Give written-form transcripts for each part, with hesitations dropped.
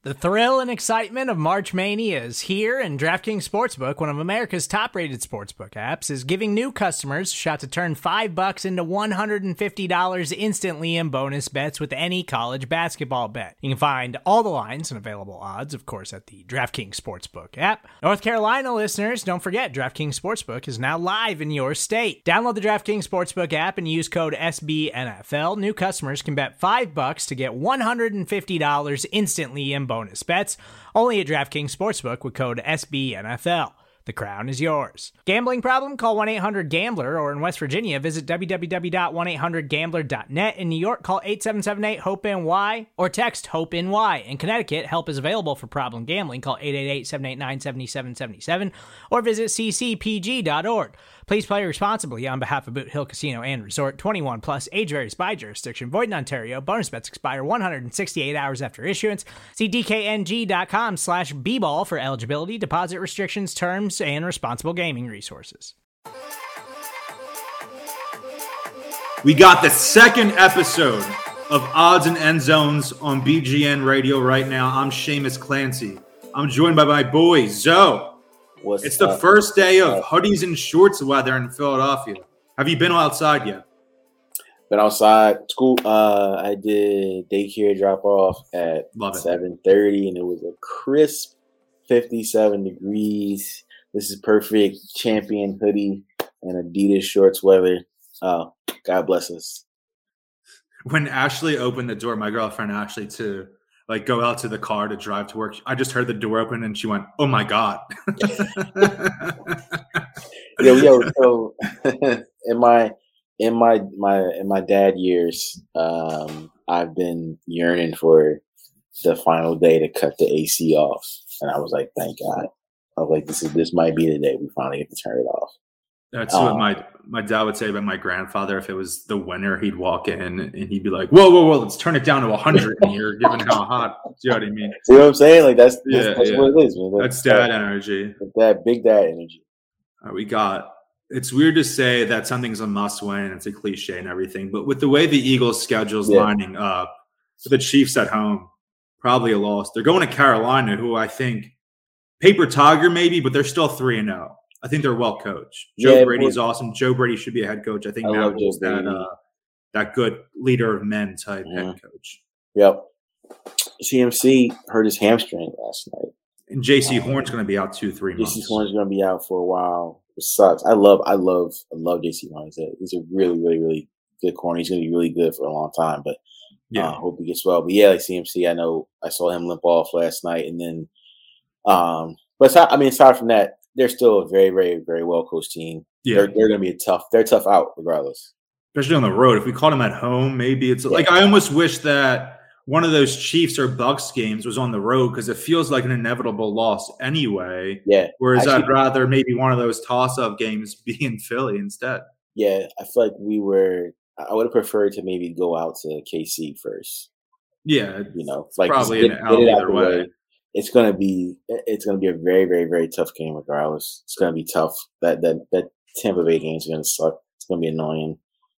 The thrill and excitement of March Mania is here, and DraftKings Sportsbook, one of America's top-rated sportsbook apps, is giving new customers a shot to turn $5 into $150 instantly in bonus bets with any college basketball bet. You can find all the lines and available odds, of course, at the DraftKings Sportsbook app. North Carolina listeners, don't forget, DraftKings Sportsbook is now live in your state. Download the DraftKings Sportsbook app and use code SBNFL. New customers can bet $5 to get $150 instantly in bonus bets, only at DraftKings Sportsbook with code SBNFL. The crown is yours. Gambling problem? Call 1-800-GAMBLER, or in West Virginia, visit www.1800gambler.net. In New York, call 877-8-HOPE-NY or text HOPE-NY. In Connecticut, help is available for problem gambling. Call 888-789-7777 or visit ccpg.org. Please play responsibly on behalf of Boot Hill Casino and Resort. 21 plus, age varies by jurisdiction. Void in Ontario. Bonus bets expire 168 hours after issuance. See dkng.com/bball for eligibility, deposit restrictions, terms, and responsible gaming resources. We got the second episode of Odds and End Zones on BGN Radio right now. I'm Seamus Clancy. I'm joined by my boy, Zoe. It's the first day of hoodies and shorts weather in Philadelphia. Have you been outside yet? Been outside. School. I did daycare drop off at 7:30, and it was a crisp 57 degrees. This is perfect. Champion hoodie and Adidas shorts weather. Oh, God bless us. When Ashley opened the door, my girlfriend Ashley to go out to the car to drive to work, I just heard the door open and she went, "Oh my God." So in my dad years, I've been yearning for the final day to cut the AC off, and I was like, thank God. I was like, this might be the day we finally get to turn it off. That's what my dad would say about my grandfather. If it was the winter, he'd walk in and he'd be like, whoa, let's turn it down to 100 in here, given how hot. Do you know what I mean? See what I'm saying? Like that's what it is, man. That's dad energy. That big dad energy. It's weird to say that something's a must win and it's a cliche and everything, but with the way the Eagles' schedule's lining up, the Chiefs at home, probably a loss. They're going to Carolina, who I think paper tiger maybe, but they're still 3-0. I think they're well coached. Joe Brady's awesome. Joe Brady should be a head coach. I think Matt Rhule's that good leader of men type head coach. Yep. CMC hurt his hamstring last night. And J.C. Horn's going to be out 2-3 months. J.C. Horn's going to be out for a while. It sucks. I love J.C. Horn. He's a really, really, really good corner. He's going to be really good for a long time. But hope he gets well. But like CMC, I know I saw him limp off last night, and then, but aside from that, they're still a very, very, very well coached team. Yeah. They're going to be they're tough out regardless. Especially on the road. If we caught them at home, maybe it's like I almost wish that one of those Chiefs or Bucks games was on the road because it feels like an inevitable loss anyway. Yeah. Whereas I'd rather maybe one of those toss-up games be in Philly instead. Yeah. I feel like I would have preferred to maybe go out to KC first. Yeah. Probably get it out either way. It's gonna be a very, very, very tough game regardless. It's gonna be tough. That Tampa Bay game is gonna suck. It's gonna be annoying,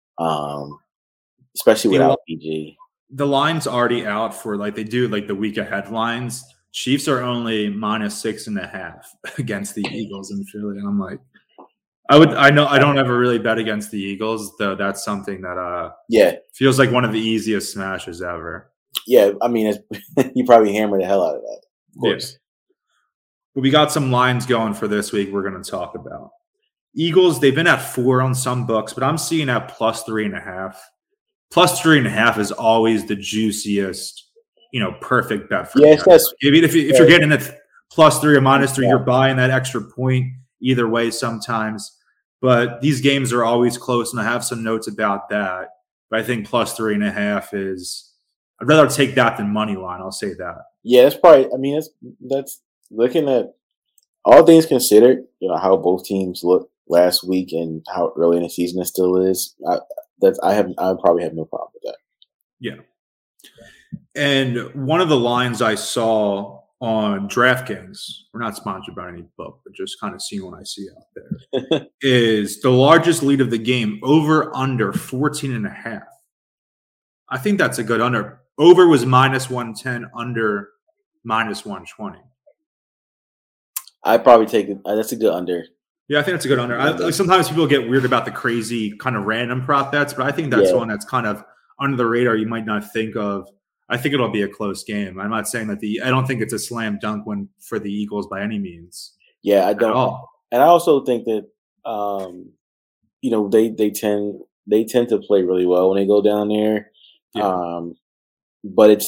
especially without PG. The line's already out for they do the week ahead lines. Chiefs are only -6.5 against the Eagles in Philly, and I'm like, I don't ever really bet against the Eagles, though. That's something that feels like one of the easiest smashes ever. Yeah, I mean, you probably hammer the hell out of that. Of course. Yeah. But we got some lines going for this week we're going to talk about. Eagles, they've been at 4 on some books, but I'm seeing at +3.5. +3.5 is always the juiciest, perfect bet for yes. If you're getting a +3 or -3, you're buying that extra point either way sometimes. But these games are always close, and I have some notes about that. But I think +3.5 is – I'd rather take that than money line. I'll say that. Yeah, that's probably. I mean, that's looking at all things considered. How both teams looked last week and how early in the season it still is. I probably have no problem with that. Yeah. And one of the lines I saw on DraftKings, we're not sponsored by any book, but just kind of seeing what I see out there, is the largest lead of the game over under 14.5. I think that's a good under. Over was -110, under minus 120. I'd probably take it. That's a good under. Yeah, I think that's a good under. Sometimes people get weird about the crazy kind of random prop bets, but I think that's one that's kind of under the radar you might not think of. I think it'll be a close game. I'm not saying that I don't think it's a slam dunk win for the Eagles by any means. Yeah, I don't. At all. And I also think that they tend to play really well when they go down there. Yeah. But it's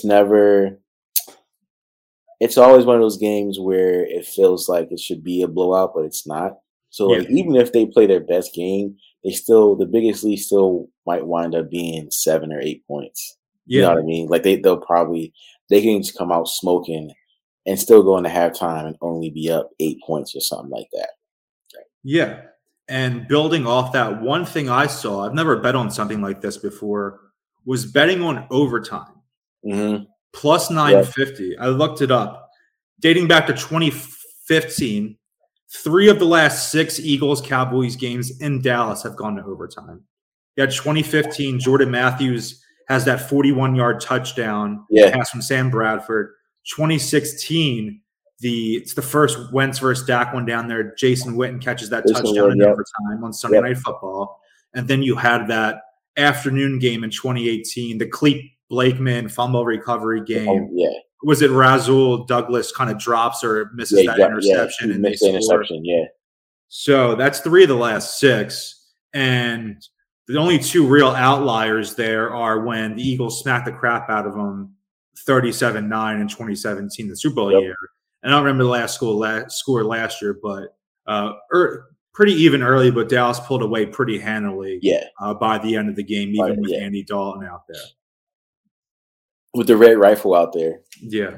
always one of those games where it feels like it should be a blowout, but it's not. So like, even if they play their best game, the biggest lead still might wind up being 7 or 8 points. You know what I mean? Like they can just come out smoking and still go into halftime and only be up 8 points or something like that. Yeah. And building off that, one thing I saw, I've never bet on something like this before, was betting on overtime. Mm-hmm. Plus 950. Yep. I looked it up. Dating back to 2015, 3 of the last 6 Eagles-Cowboys games in Dallas have gone to overtime. You had 2015, Jordan Matthews has that 41-yard touchdown pass from Sam Bradford. 2016, it's the first Wentz versus Dak one down there. Jason Witten catches that touchdown in overtime on Sunday Night Football. And then you had that afternoon game in 2018, the Clete Blakeman fumble recovery game. Was it Rasul Douglas kind of drops or misses that interception? And missed the interception, So that's 3 of the last 6. And the only 2 real outliers there are when the Eagles smacked the crap out of them 37-9 in 2017, the Super Bowl year. And I don't remember the last score last year, but pretty even early, but Dallas pulled away pretty handily by the end of the game, even with Andy Dalton out there. With the red rifle out there. Yeah.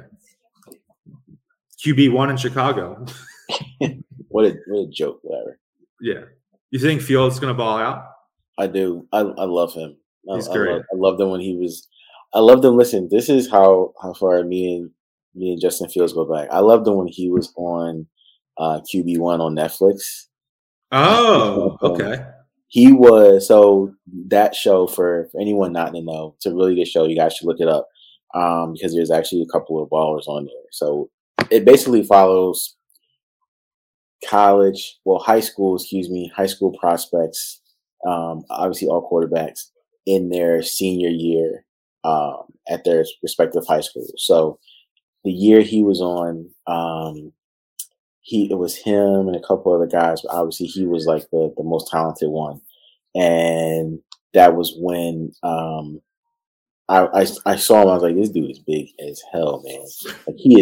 QB1 in Chicago. What a joke, whatever. Yeah. You think Fields is going to ball out? I do. I love him. He's great. I loved him when he was – I loved him. Listen, this is how far me and Justin Fields go back. I loved him when he was on QB1 on Netflix. Oh, okay. He was – so that show, for anyone not to know, it's a really good show. You guys should look it up because there's actually a couple of ballers on there. So it basically follows high school prospects, obviously all quarterbacks, in their senior year at their respective high schools. So the year he was on, it was him and a couple other guys, but obviously he was like the most talented one. And that was when I saw him. I was like, this dude is big as hell, man. Like he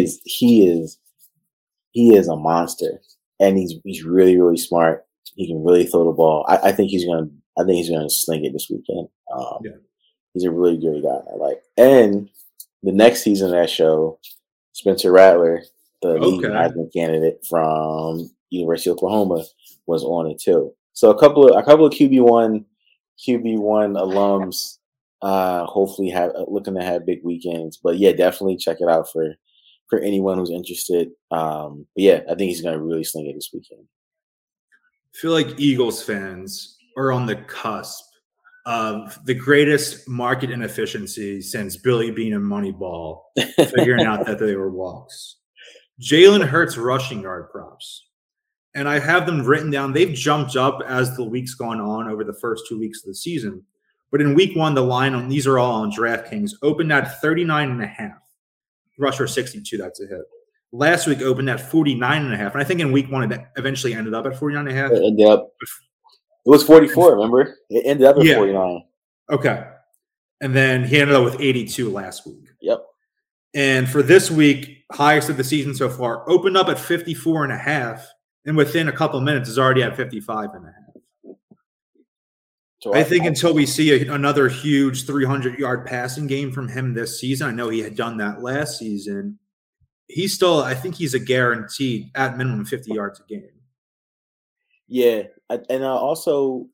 is a monster, and he's really, really smart. He can really throw the ball. I think he's gonna sling it this weekend. He's a really good guy. I like. And the next season of that show, Spencer Rattler, the leading Heisman candidate from University of Oklahoma, was on it too. So a couple of QB1 alums, hopefully looking to have big weekends. But yeah, definitely check it out for anyone who's interested. But yeah, I think he's going to really sling it this weekend. I feel like Eagles fans are on the cusp of the greatest market inefficiency since Billy Beane and Moneyball figuring out that they were walks. Jalen Hurts rushing yard props. And I have them written down. They've jumped up as the week's gone on over the first 2 weeks of the season. But in week 1, the line on these are all on DraftKings opened at 39.5. Rusher 62, that's a hit. Last week opened at 49.5. And I think in week 1 it eventually ended up at 49.5. It ended up. It was 44, remember? It ended up at 49. Okay. And then he ended up with 82 last week. Yep. And for this week, highest of the season so far, opened up at 54.5. And within a couple of minutes is already at 55.5. So I think until we see another huge 300-yard passing game from him this season, I know he had done that last season, I think he's a guaranteed at minimum 50 yards a game. Yeah. And also,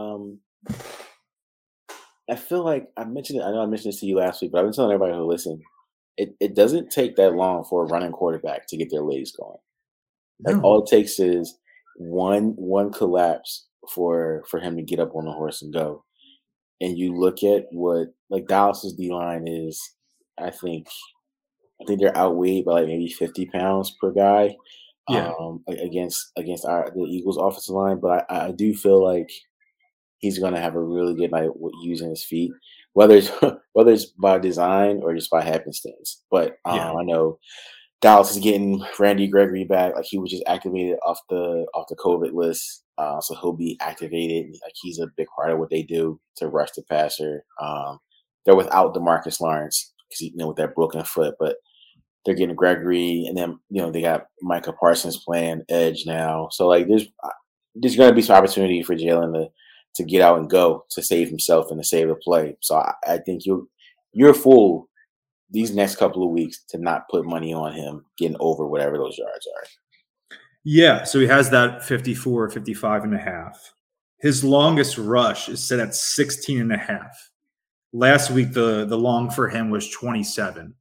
I feel like I mentioned this to you last week, but I've been telling everybody who listen, it doesn't take that long for a running quarterback to get their legs going. Like all it takes is one collapse for him to get up on the horse and go. And you look at what like Dallas's D line is, I think I think they're outweighed by like maybe 50 pounds per guy. Yeah. Against the Eagles offensive line, but I do feel like he's going to have a really good night using his feet, whether it's by design or just by happenstance. But I know Dallas is getting Randy Gregory back. Like he was just activated off the COVID list, so he'll be activated. Like he's a big part of what they do to rush the passer. They're without DeMarcus Lawrence because with that broken foot, but they're getting Gregory, and then they got Micah Parsons playing edge now. So like there's going to be some opportunity for Jalen to get out and go to save himself and to save the play. So I think you're a fool these next couple of weeks to not put money on him getting over whatever those yards are. Yeah, so he has that 54, 55 and a half. His longest rush is set at 16 and a half. Last week, the long for him was 27.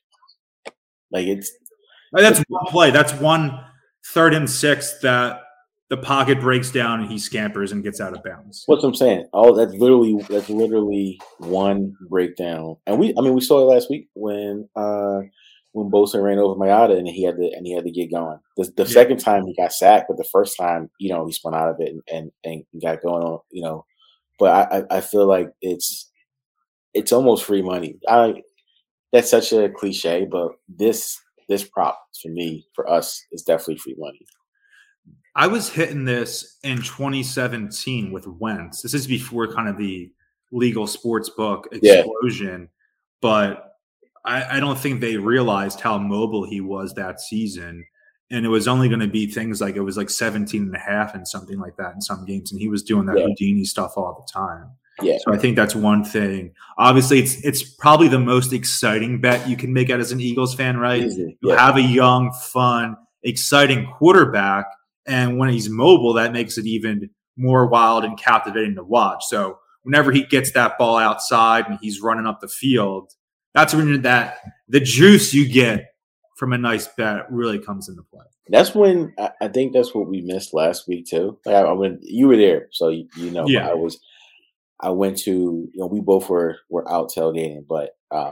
Like that's one play. That's 1 3rd and 6 that the pocket breaks down and he scampers and gets out of bounds. What's what I'm saying? That's literally one breakdown. And we saw it last week when Bosa ran over Mayada and he had to get going. The second time he got sacked, but the first time, he spun out of it and got going on, But I feel like it's almost free money. That's such a cliche, but this prop for us is definitely free money. I was hitting this in 2017 with Wentz. This is before kind of the legal sports book explosion, but I don't think they realized how mobile he was that season. And it was only going to be things like it was like 17 and a half and something like that in some games. And he was doing that Houdini stuff all the time. Yeah. So I think that's one thing. Obviously, it's probably the most exciting bet you can make out as an Eagles fan, right? You have a young, fun, exciting quarterback. And when he's mobile, that makes it even more wild and captivating to watch. So whenever he gets that ball outside and he's running up the field, that's when the juice you get from a nice bet really comes into play. That's when I think that's what we missed last week too. Like you were there, so Yeah. I went to we both were out tailgating, but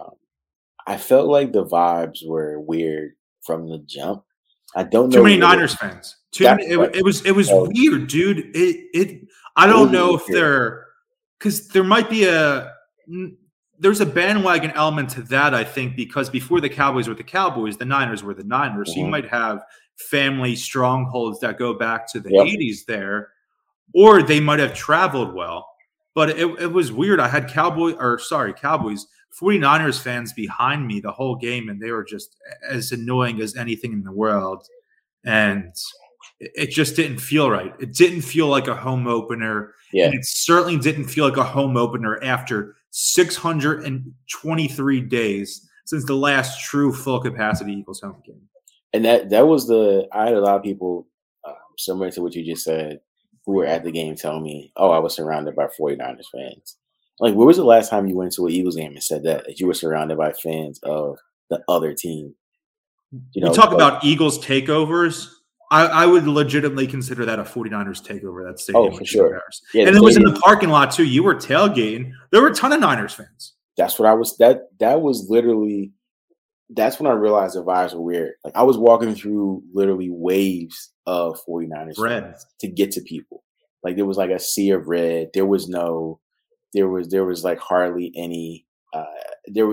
I felt like the vibes were weird from the jump. I don't know. Too many Niners fans. It was weird, dude. I don't know if because there might be there's a bandwagon element to that, I think, because before the Cowboys were the Cowboys, the Niners were the Niners. So you might have family strongholds that go back to the 80s there, or they might have traveled well. But it was weird. I had Cowboys, 49ers fans behind me the whole game, and they were just as annoying as anything in the world. And it just didn't feel right. It didn't feel like a home opener. Yeah. And it certainly didn't feel like a home opener after 623 days since the last true full capacity Eagles home game. And that was I had a lot of people similar to what you just said who were at the game telling me, oh, I was surrounded by 49ers fans. Like, where was the last time you went to an Eagles game and said that you were surrounded by fans of the other team? You talk about Eagles takeovers. I would legitimately consider that a 49ers takeover, that stadium. Oh, for sure. Yeah, and it was in the parking lot, too. You were tailgating. There were a ton of Niners fans. That's what I was – that was literally – that's when I realized the vibes were weird. Like, I was walking through literally waves of 49ers fans to get to people. Like, there was like a sea of red. There was like hardly any it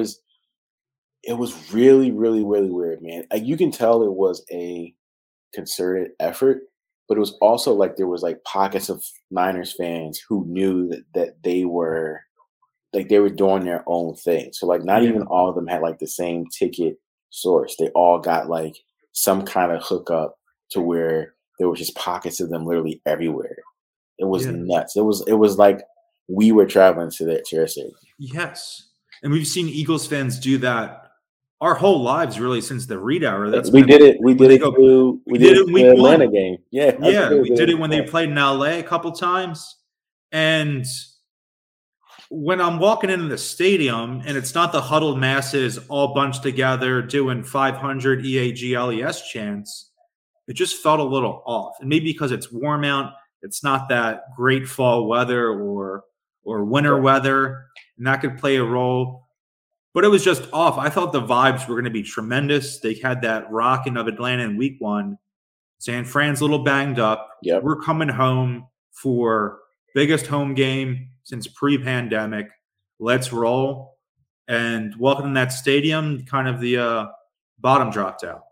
was really, really, really weird, man. Like, you can tell it was a concerted effort, but it was also like there was like pockets of Niners fans who knew that they were doing their own thing. So like not even all of them had like the same ticket source. They all got like some kind of hookup to where there was just pockets of them literally everywhere. It was nuts. It was like we were traveling to that chair stadium. Yes. And we've seen Eagles fans do that our whole lives, really, since the Reed Hour. We did it in the Atlanta game. Yeah, we did it when they played in LA a couple times. And when I'm walking into the stadium and it's not the huddled masses all bunched together doing 500 EAGLES chants, it just felt a little off. And maybe because it's warm out, it's not that great fall weather or winter weather, and that could play a role. But it was just off. I thought the vibes were going to be tremendous. They had that rocking of Atlanta in week 1. San Fran's a little banged up. Yep. We're coming home for biggest home game since pre-pandemic. Let's roll. And welcome to that stadium, kind of the bottom dropped out.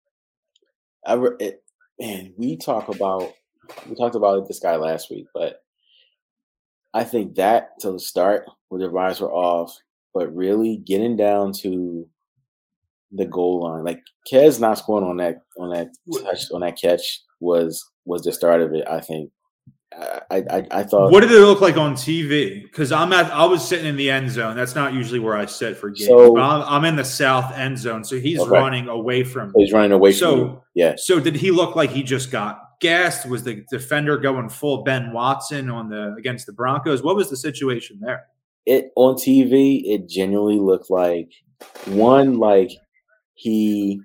We talked about this guy last week, but I think that to the start where the vibes were off, but really getting down to the goal line, like Kez not scoring on that catch was the start of it. I think. I thought. What did it look like on TV? Because I was sitting in the end zone. That's not usually where I sit for games. So, but I'm in the south end zone, so he's running away from. He's running away from you. Yeah. So did he look like he just got gassed? Was the defender going full Ben Watson against the Broncos? What was the situation there? On TV, it genuinely looked like he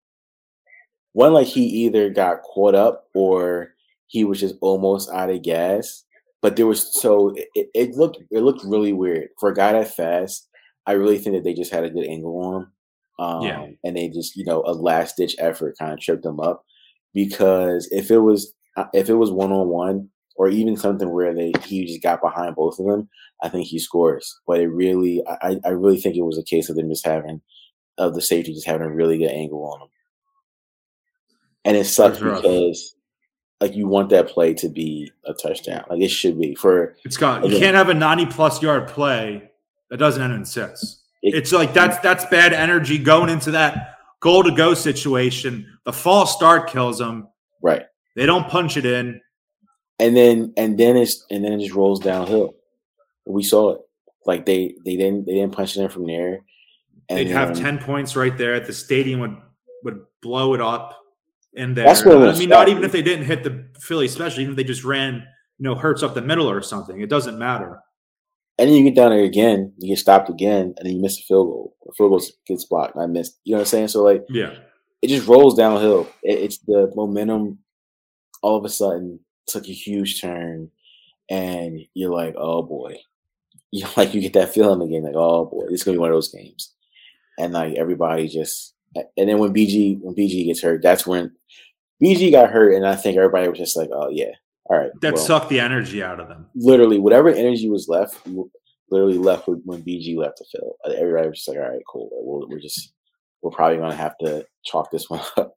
either got caught up or he was just almost out of gas. But there was it looked really weird for a guy that fast. I really think that they just had a good angle on him, and they just a last ditch effort kind of tripped him up. Because if it was 1-on-1 or even something where he just got behind both of them, I think he scores. But I really think it was a case of them just the safety just having a really good angle on him. And it sucks because you want that play to be a touchdown. Like it should be you can't have a 90+ yard play that doesn't end in 6. It's like that's bad energy going into that goal to go situation. The false start kills them. Right. They don't punch it in. And then it just rolls downhill. We saw it. Like they didn't punch it in from there. And they'd have 10 points right there. The stadium would blow it up in there. That's what not even if they didn't hit the Philly special, even if they just ran, Hurts up the middle or something. It doesn't matter. And then you get down there again, you get stopped again, and then you miss a field goal. The field goal gets blocked. And I missed. You know what I'm saying? So it just rolls downhill. It's the momentum. All of a sudden, took a huge turn, and you're like, oh boy. You get that feeling again, like, oh boy, this is gonna be one of those games. And everybody just, and then when BG gets hurt, that's when BG got hurt, and I think everybody was just like, oh yeah, all right. That sucked the energy out of them. Literally, whatever energy was left, literally left when BG left the field. Everybody was just like, all right, cool. We're probably gonna have to chalk this one up.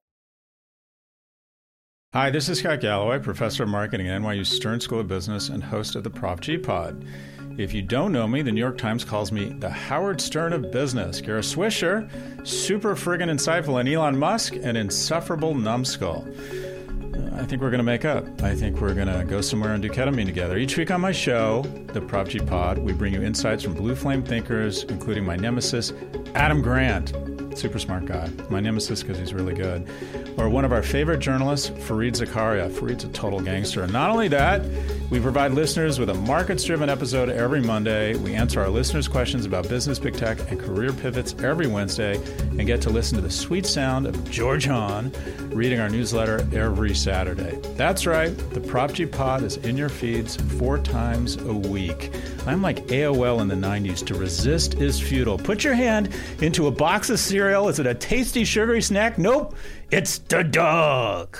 Hi, this is Scott Galloway, professor of marketing at NYU Stern School of Business and host of the Prof G Pod. If you don't know me, the New York Times calls me the Howard Stern of business. You're a Swisher, super friggin' insightful, and Elon Musk, an insufferable numbskull. I think we're going to make up. I think we're going to go somewhere and do ketamine together. Each week on my show, the Prop G Pod, we bring you insights from blue flame thinkers, including my nemesis, Adam Grant. Super smart guy. My nemesis because he's really good. Or one of our favorite journalists, Fareed Zakaria. Fareed's a total gangster. And not only that, we provide listeners with a markets-driven episode every Monday. We answer our listeners' questions about business, big tech, and career pivots every Wednesday, and get to listen to the sweet sound of George Hahn reading our newsletter every Saturday. That's right. The Prop G Pod is in your feeds 4 times a week. I'm like AOL in the 90s. To resist is futile. Put your hand into a box of cereal. Is it a tasty, sugary snack? Nope. It's the dog.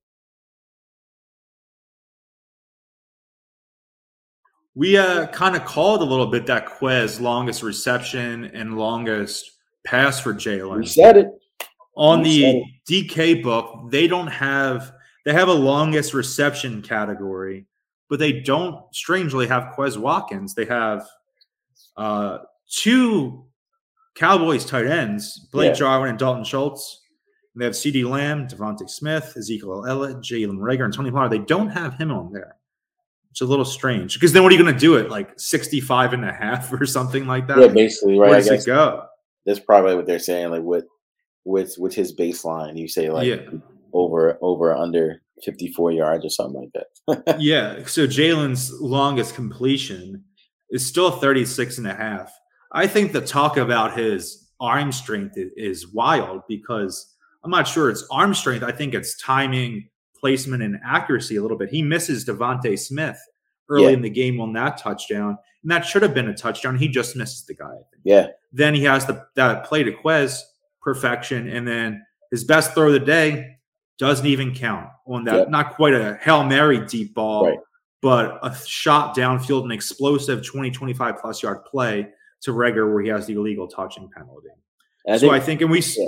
We kind of called a little bit that Quez longest reception and longest pass for Jalen. We said it. On the DK book, they have a longest reception category, but they don't strangely have Quez Watkins. They have 2 Cowboys tight ends, Blake Jarwin and Dalton Schultz. And they have CeeDee Lamb, Devontae Smith, Ezekiel Elliott, Jalen Reagor, and Tony Pollard. They don't have him on there. It's a little strange because then what are you going to do it? Like 65.5 or something like that? Yeah, basically, right? Where does it go? That's probably what they're saying. Like with his baseline, you say over under 54 yards or something like that. Yeah. So Jalen's longest completion is still 36.5. I think the talk about his arm strength is wild because I'm not sure it's arm strength. I think it's timing, placement, and accuracy a little bit. He misses Devontae Smith early in the game on that touchdown. And that should have been a touchdown. He just misses the guy, I think. Yeah. Then he has that play to Quez, perfection. And then his best throw of the day doesn't even count on that. Yep. Not quite a Hail Mary deep ball, right, but a shot downfield, an explosive 20, 25-plus yard play to Reagor where he has the illegal touching penalty. I think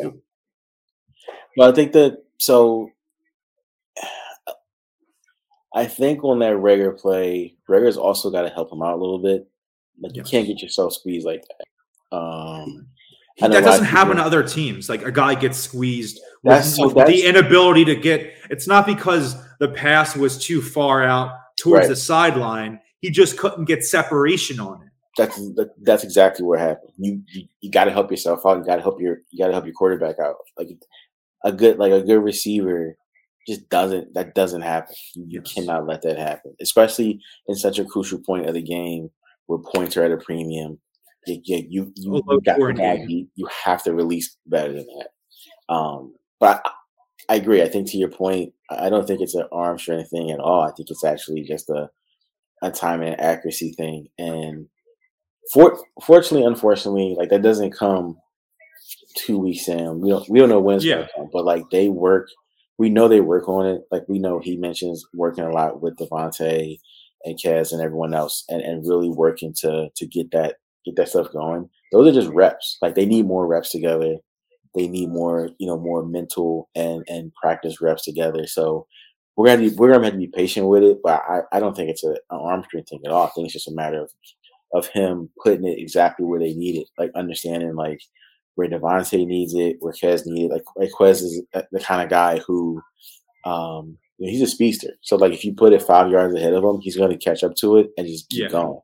I think on that Reagor play, Reagor's also got to help him out a little bit. Like, you can't get yourself squeezed like that. That doesn't happen to other teams. Like, a guy gets squeezed with the inability to get – it's not because the pass was too far out towards the sideline. He just couldn't get separation on it. That's exactly what happened. You got to help yourself out. You got to help your quarterback out. Like a good receiver just doesn't happen. You cannot let that happen, especially in such a crucial point of the game where points are at a premium. You got the bag beat. You have to release better than that. But I agree. I think to your point, I don't think it's an arm strength thing at all. I think it's actually just a time and accuracy thing. And fortunately, unfortunately, like, that doesn't come 2 weeks in. We don't know when it's going to come, but like, they work. We know they work on it. Like, we know he mentions working a lot with Devontae and Kez and everyone else, and really working to get that stuff going. Those are just reps. Like, they need more reps together. They need more mental and practice reps together. So we're gonna have to be patient with it. But I don't think it's an arm strength thing at all. I think it's just a matter of him putting it exactly where they need it. Like, understanding like where Devontae needs it, where Kez needs it. Like Quez is the kind of guy who, he's a speedster. So like, if you put it 5 yards ahead of him, he's going to catch up to it and just keep going.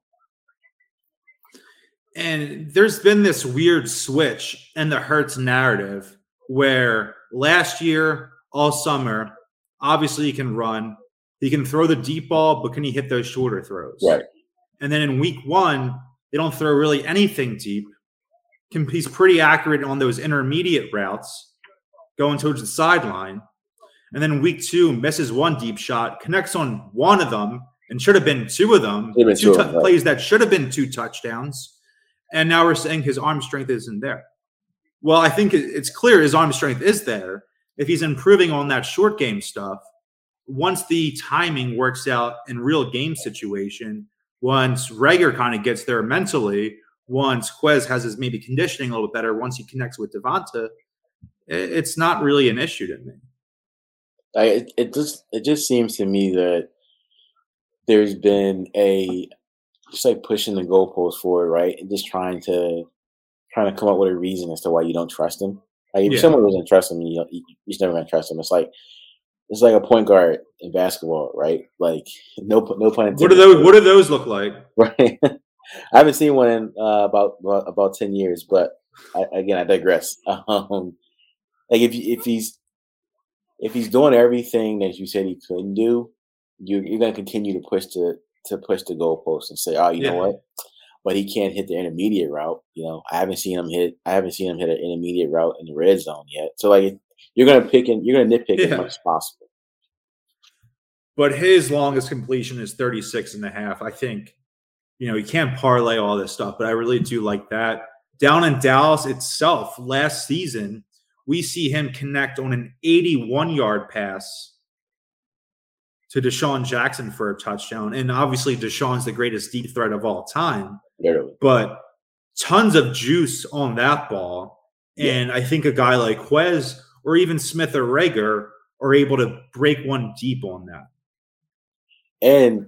And there's been this weird switch in the Hurts narrative where last year, all summer, obviously he can run. He can throw the deep ball, but can he hit those shorter throws? Right. And then in week 1, they don't throw really anything deep. He's pretty accurate on those intermediate routes going towards the sideline. And then in week 2, misses one deep shot, connects on one of them, and should have been 2 of them. Plays that should have been 2 touchdowns. And now we're saying his arm strength isn't there. Well, I think it's clear his arm strength is there. If he's improving on that short game stuff, once the timing works out in real game situation, once Reagor kind of gets there mentally, once Quez has his maybe conditioning a little bit better, once he connects with Devonta, it's not really an issue to me. It just seems to me that there's been just like pushing the goalpost forward, right? And just trying to come up with a reason as to why you don't trust him. Like, if someone doesn't trust him, you're just never gonna trust him. It's like a point guard in basketball, right? Like, no pun intended. What do those look like? Right. I haven't seen one in about 10 years, but I digress. Like, if he's doing everything that you said he couldn't do, you're gonna continue to push push the goalpost and say, oh, you know what? But he can't hit the intermediate route. I haven't seen him hit an intermediate route in the red zone yet. So like, you're gonna nitpick as much as possible. But his longest completion is 36.5. I think, he can't parlay all this stuff, but I really do like that. Down in Dallas itself, last season, we see him connect on an 81-yard pass to Deshaun Jackson for a touchdown. And obviously Deshaun's the greatest deep threat of all time. Literally. But tons of juice on that ball. And I think a guy like Quez or even Smith or Reagor are able to break one deep on that. And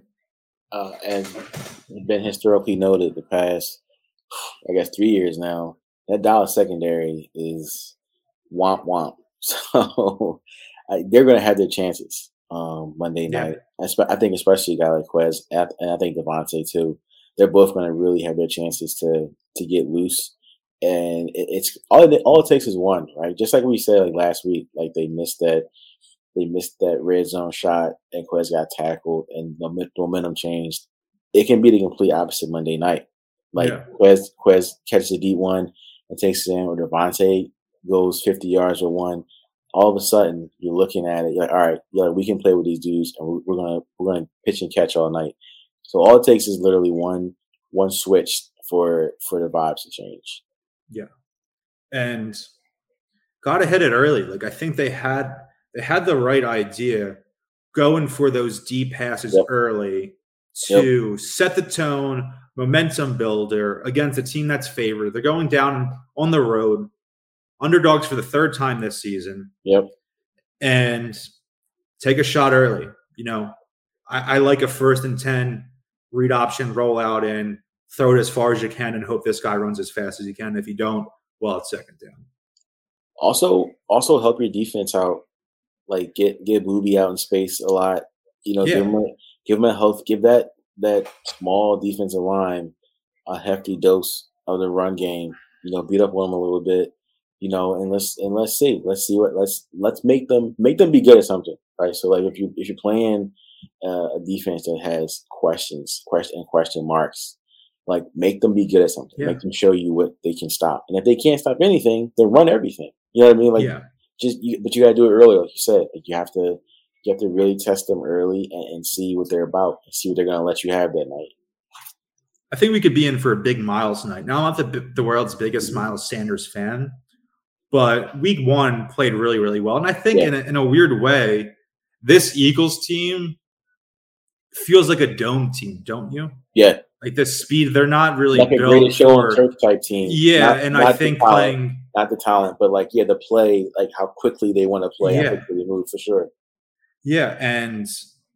been historically noted the past, 3 years now, that Dallas secondary is womp. So they're going to have their chances Monday night. I think especially a guy like Quez, and I think Devontae too. They're both going to really have their chances to get loose. And it's all it takes is one, right? Just like we said like last week, like they missed that red zone shot and Quez got tackled and the momentum changed. It can be the complete opposite Monday night. Like Quez catches a deep one and takes it in, or Devontae goes 50 yards or one. All of a sudden, you're looking at it. You're like, all right, we can play with these dudes, and we're gonna pitch and catch all night. So all it takes is literally one switch for the vibes to change. Yeah, and got to hit it early. Like I think they had the right idea, going for those deep passes early to set the tone, momentum builder against a team that's favored. They're going down on the road, underdogs for the third time this season. Yep, and take a shot early. I like a 1st and 10 read option, roll out in, throw it as far as you can, and hope this guy runs as fast as he can. If you don't, well, it's 2nd down. Also help your defense out. Like get Booby out in space a lot. Give him a health. Give that small defensive line a hefty dose of the run game. Beat up on them a little bit. And let's see what let's make them be good at something, right? So like if you're playing a defense that has question marks, like make them be good at something. Make them show you what they can stop. And if they can't stop anything, then run everything. You know what I mean? Like but you got to do it early, like you said. Like you have to really test them early and see what they're about and see what they're going to let you have that night. I think we could be in for a big Miles night. Now, I'm not the world's biggest Miles Sanders fan, but week 1 played really, really well. And I think in a weird way, this Eagles team feels like a dome team, don't you? Yeah. Like the speed, they're not really like a greatest show on turf type team. Yeah, I think playing – not the talent, but like the play, like how quickly they want to play, how quickly they move, for sure. Yeah, and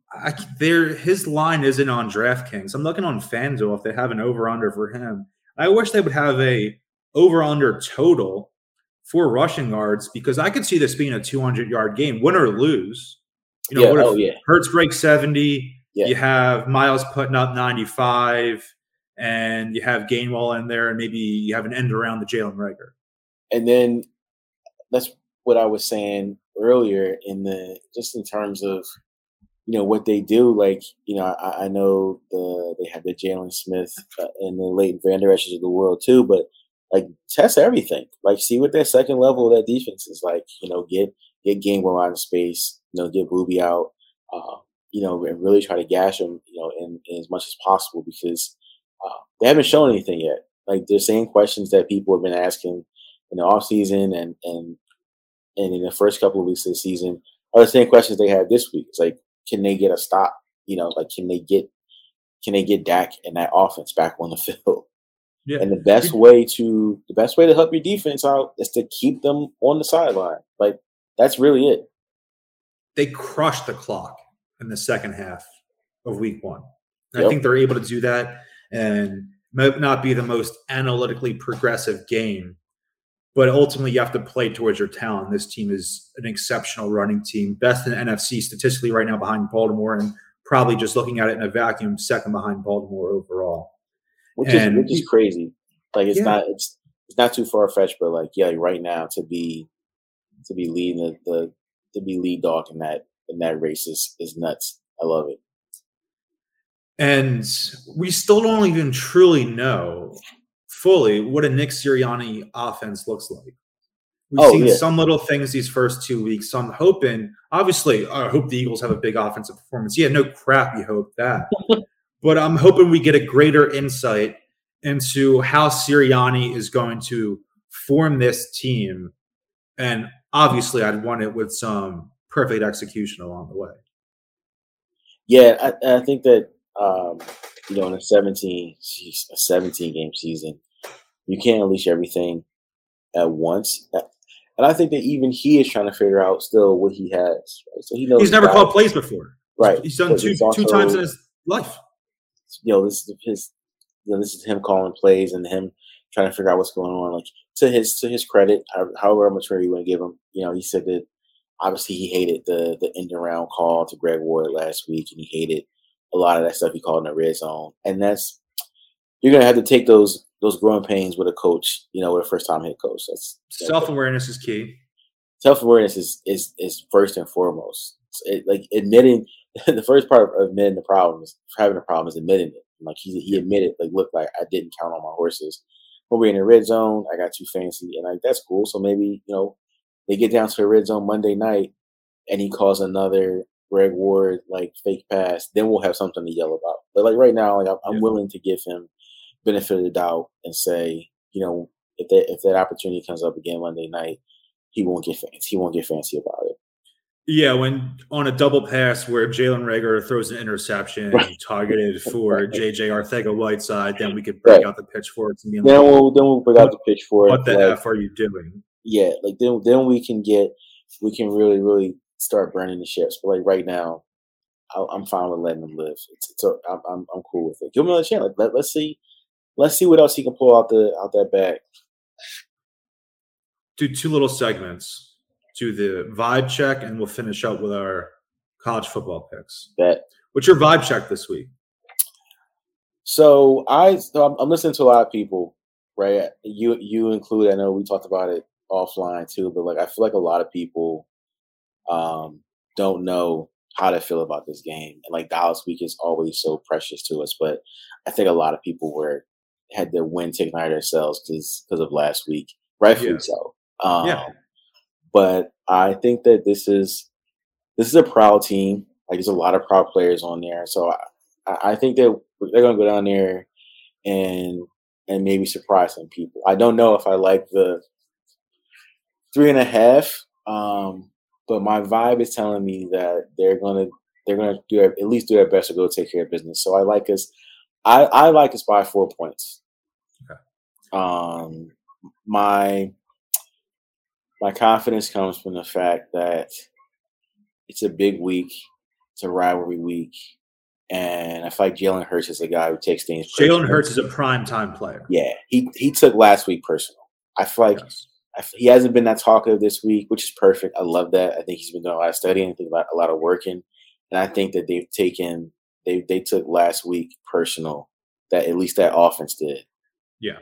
his line isn't on DraftKings. I'm looking on FanDuel if they have an over/under for him. I wish they would have a over/under total for rushing yards, because I could see this being a 200-yard game, win or lose. Hurts breaks 70. Yeah. You have Miles putting up 95, and you have Gainwell in there, and maybe you have an end around the Jalen Reagor. And then that's what I was saying earlier in terms of, what they do. Like, I know they have the Jalen Smith and the Leighton Vander Esch's of the world too, but like test everything. Like see what their second level of that defense is like. Get Gainwell out of space. Get Booby out. And really try to gash them. In as much as possible, because they haven't shown anything yet. Like the same questions that people have been asking in the offseason and in the first couple of weeks of the season are the same questions they had this week. It's like, can they get a stop? Can they get Dak and that offense back on the field? Yeah. And the best way to help your defense out is to keep them on the sideline. Like that's really it. They crushed the clock in the second half of week 1. I think they're able to do that, and might not be the most analytically progressive game, but ultimately you have to play towards your talent. This team is an exceptional running team, best in the NFC statistically right now behind Baltimore, and probably just looking at it in a vacuum, second behind Baltimore overall. Which is crazy. Like it's not too far fetched, but like right now to be leading to be lead dog in that race is nuts. I love it. And we still don't even truly know fully what a Nick Sirianni offense looks like. We've seen some little things these first 2 weeks. So I'm hoping, obviously, I hope the Eagles have a big offensive performance. Yeah, no crap, you hope that. But I'm hoping we get a greater insight into how Sirianni is going to form this team. And obviously, I'd want it with some perfect execution along the way. Yeah, I think that, in a 17-game season, you can't unleash everything at once. And I think that even he is trying to figure out still what he has. Right? So he knows he's never called plays before. Right. He's done two times in his life. This is him calling plays and him trying to figure out what's going on. Like to his credit, however much credit you want to give him, he said that obviously he hated the end around call to Greg Ward last week, and he hated a lot of that stuff he called in the red zone. And you're gonna have to take those growing pains with a coach, with a first time head coach. That's self-awareness is key. Self-awareness is first and foremost. Like admitting the first part of admitting the problem is having a problem is admitting it. Like he admitted, like, look, like I didn't count on my horses. When we're in the red zone, I got too fancy, and like that's cool. So maybe they get down to the red zone Monday night, and he calls another Greg Ward like fake pass. Then we'll have something to yell about. But like right now, like I'm willing to give him benefit of the doubt and say, if that opportunity comes up again Monday night, he won't get fancy about it. Yeah, when on a double pass where Jalen Reagor throws an interception targeted for JJ Arcega-Whiteside, then we could break out the pitchforks and be like, we'll break out the pitchfork. What the F are you doing? Yeah, like then we can really, really start burning the ships. But like right now, I'm fine with letting him live. I'm cool with it. Give him another chance. Like, let's see what else he can pull out that bag. Do 2 little segments. Do the vibe check, and we'll finish up with our college football picks. What's your vibe check this week? So I'm listening to a lot of people, right? You included. I know we talked about it offline too, but like I feel like a lot of people don't know how to feel about this game, and like Dallas week is always so precious to us. But I think a lot of people had their win taken out of themselves because of last week, rightfully so. But I think that this is a proud team. Like there's a lot of proud players on there, so I think that they're going to go down there and maybe surprise some people. I don't know if I like the 3.5, but my vibe is telling me that they're going to do at least do their best to go take care of business. So I like us. I like us by 4 points. Okay. My confidence comes from the fact that it's a big week. It's a rivalry week. And I feel like Jalen Hurts is a guy who takes things personal. Jalen Hurts is a primetime player. Yeah. He took last week personal. I feel like he hasn't been that talkative this week, which is perfect. I love that. I think he's been doing a lot of studying, a lot of working. And I think that they took last week personal, that at least that offense did. Yeah.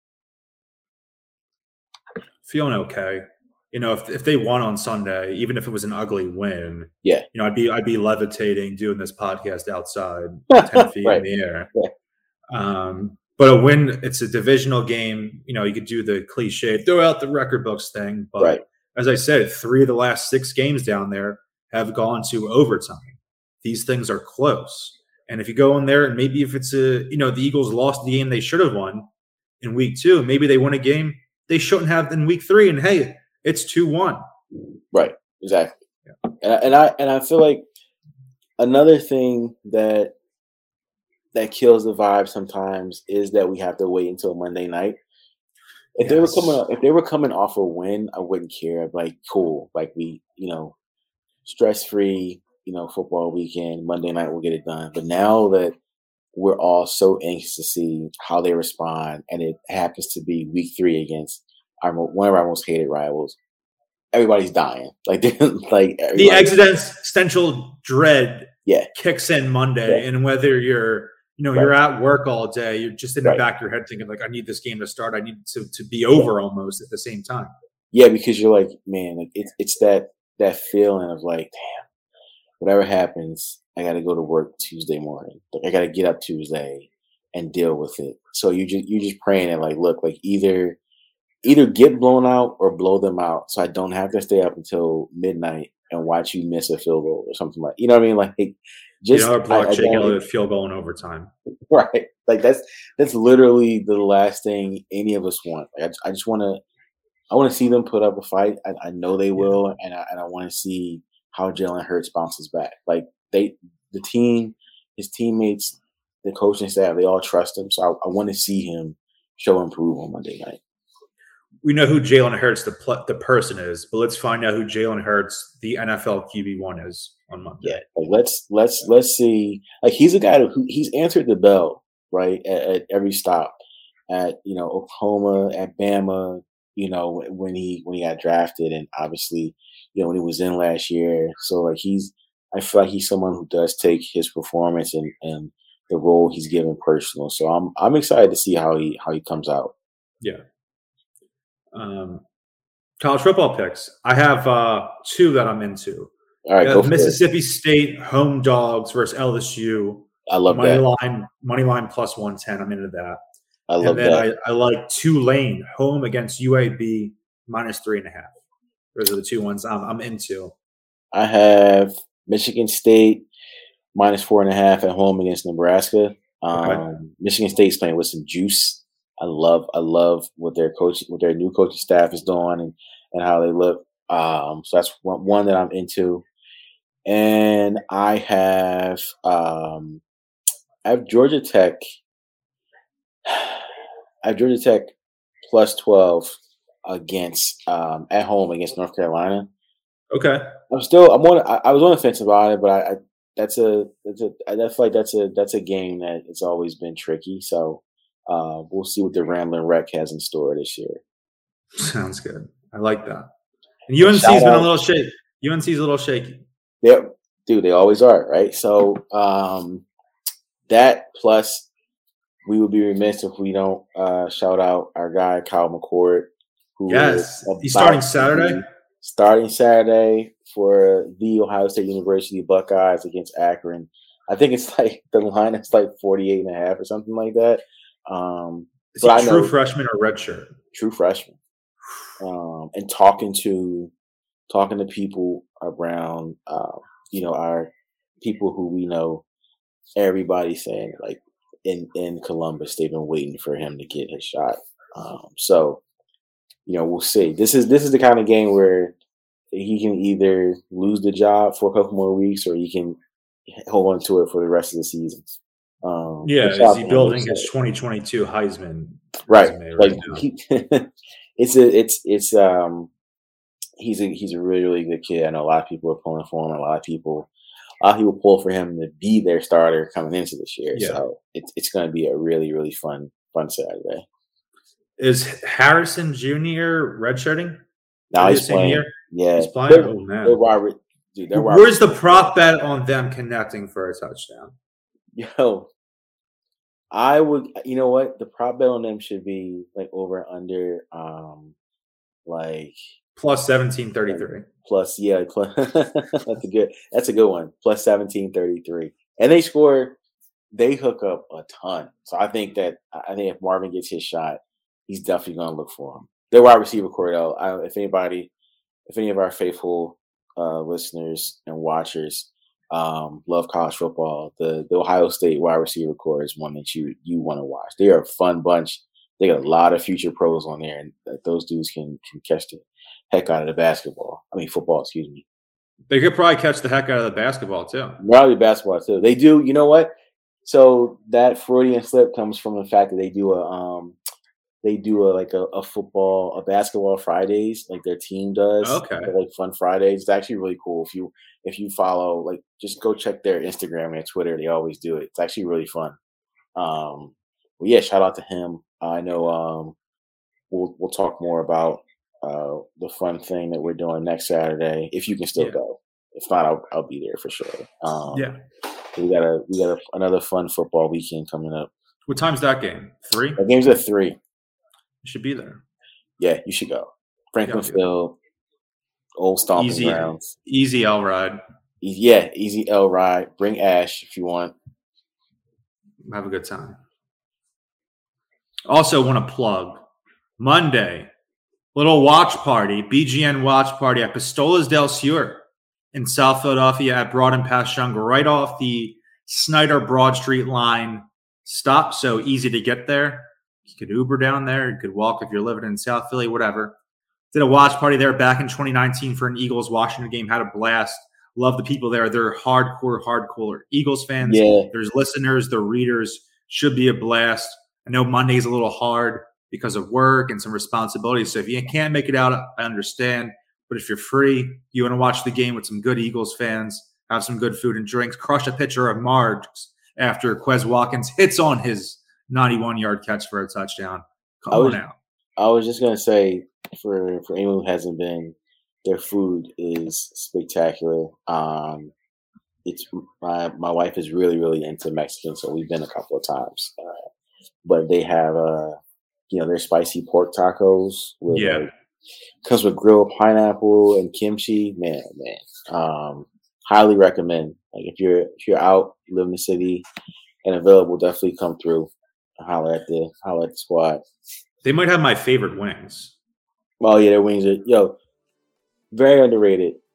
Feeling okay. If they won on Sunday, even if it was an ugly win, I'd be levitating doing this podcast outside 10 feet in the air. Yeah. But a win, it's a divisional game. You could do the cliche, throw out the record books thing. But as I said, 3 of the last 6 games down there have gone to overtime. These things are close. And if you go in there and maybe if it's the Eagles lost the game they should have won in week 2, maybe they won a game they shouldn't have in week 3. And hey, it's 2-1. Right. Exactly. Yeah. And I feel like another thing that kills the vibe sometimes is that we have to wait until Monday night. If they were coming off a win, I wouldn't care. Like, cool. Like we, stress free, football weekend, Monday night we'll get it done. But now that we're all so anxious to see how they respond, and it happens to be week 3 against one of our most hated rivals, everybody's dying. Like the existential dread kicks in Monday, and whether you're you're at work all day, you're just in the back of your head thinking like, I need this game to start. I need it to be over almost at the same time. Yeah, because you're like, man, like it's that feeling of like, damn, whatever happens, I got to go to work Tuesday morning. Like I got to get up Tuesday and deal with it. So you just praying and like, look, like either get blown out or blow them out, so I don't have to stay up until midnight and watch you miss a field goal or something like. You know what I mean? Like just block Jake Elliott field goal in overtime. Right. Like that's literally the last thing any of us want. Like I just want to see them put up a fight. I know they will, and I want to see how Jalen Hurts bounces back. Like the team, his teammates, the coaching staff, they all trust him. So I want to see him show improve on Monday night. We know who Jalen Hurts the person is, but let's find out who Jalen Hurts the NFL QB1 is on Monday. Yeah, like let's see. Like he's a guy who he's answered the bell right at every stop, at Oklahoma, at Bama. When he got drafted, and obviously when he was in last year. So like I feel like he's someone who does take his performance and the role he's given personal. So I'm excited to see how he comes out. Yeah. College football picks. I have 2 that I'm into. All right, go for Mississippi State home dogs versus LSU. I love that. Money line plus 110. I'm into that. I love that. I like Tulane home against UAB minus 3.5. Those are the 2 ones I'm into. I have Michigan State -4.5 at home against Nebraska. Okay. Michigan State's playing with some juice. I love what their new coaching staff is doing and how they look. So that's one that I'm into. And I have Georgia Tech. I have Georgia Tech +12 against at home against North Carolina. Okay. I was on the fence about it, but I feel like that's a game that it's always been tricky. So we'll see what the Ramblin' Wreck has in store this year. Sounds good. I like that. And UNC's been a little shaky. UNC's a little shaky. Yep, dude, they always are, right? So that plus we would be remiss if we don't shout out our guy Kyle McCord. He's starting Saturday. Starting Saturday for the Ohio State University Buckeyes against Akron. I think it's like the line is like 48.5 or something like that. Is he a true freshman or redshirt? True freshman. And talking to people around, our people who we know, everybody's saying like in Columbus, they've been waiting for him to get his shot. So, we'll see. This is the kind of game where he can either lose the job for a couple more weeks or he can hold on to it for the rest of the season. Is he building his 2022 Heisman? Right. Right now? He's a really, really good kid. I know a lot of people are pulling for him. A lot of people pull for him to be their starter coming into this year. Yeah. So it's going to be a really, really fun Saturday. Is Harrison Jr. redshirting? No, he's playing. Yeah, he's playing. Oh man, where's the prop bet on them connecting for a touchdown? Yo, I would. You know what? The prop bet on them should be like over under, like plus 1733. Plus, that's a good one. Plus 1733, and they hook up a ton. So I think if Marvin gets his shot, he's definitely going to look for him. Their wide receiver Cordell. If any of our faithful listeners and watchers love college football, the Ohio State wide receiver core is one that you want to watch. They are a fun bunch. They got a lot of future pros on there, and those dudes can catch the heck out of the football. Excuse me. They could probably catch the heck out of the basketball too. Probably basketball too. They do. You know what? So that Freudian slip comes from the fact that they do a basketball Fridays, like their team does. Okay. Like fun Fridays. It's actually really cool. If you follow, like, just go check their Instagram and their Twitter. They always do it. It's actually really fun. But yeah, shout out to him. I know we'll talk more about the fun thing that we're doing next Saturday. If you can still go. If not, I'll be there for sure. We got another fun football weekend coming up. What time's that game? 3? That game's at 3. You should be there. Yeah, you should go. Franklin Field, old stomping grounds. Easy L ride. Easy L ride. Bring Ash if you want. Have a good time. Also want to plug Monday, little watch party, BGN watch party at Pistolas del Sur in South Philadelphia at Broad and Passyunk, right off the Snyder Broad Street line stop. So easy to get there. You could Uber down there. You could walk if you're living in South Philly, whatever. Did a watch party there back in 2019 for an Eagles-Washington game. Had a blast. Love the people there. They're hardcore Eagles fans. Yeah. There's listeners. They're readers. Should be a blast. I know Monday's a little hard because of work and some responsibilities. So if you can't make it out, I understand. But if you're free, you want to watch the game with some good Eagles fans, have some good food and drinks, crush a pitcher of Margs after Quez Watkins hits on his 91-yard catch for a touchdown. Come on out. I was just going to say, for anyone who hasn't been, their food is spectacular. It's my wife is really, really into Mexican, so we've been a couple of times. But they have, their spicy pork tacos. Comes with grilled pineapple and kimchi. Man. Highly recommend. Like if you're out, you live in the city, and available, definitely come through. Holler at the squad. They might have my favorite wings. Oh yeah, their wings are very underrated.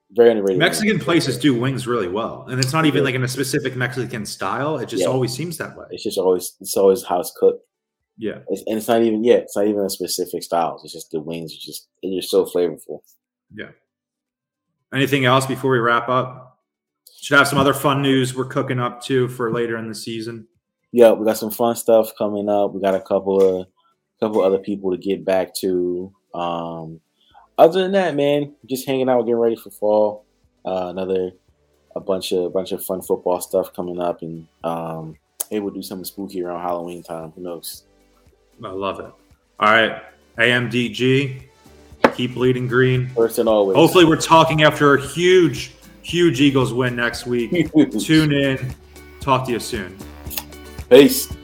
Very underrated. Mexican places do wings really well, and it's not even like in a specific Mexican style. It just always seems that way. It's always how it's cooked. Yeah, it's not even a specific style. It's just the wings they're so flavorful. Yeah. Anything else before we wrap up? Should have some other fun news we're cooking up too for later in the season. Yeah, we got some fun stuff coming up. We got a couple other people to get back to. Other than that, man, just hanging out, getting ready for fall. A bunch of fun football stuff coming up, and maybe we'll do something spooky around Halloween time. Who knows? I love it. All right, AMDG, keep bleeding green. First and always. Hopefully, we're talking after a huge Eagles win next week. Tune in. Talk to you soon. Peace.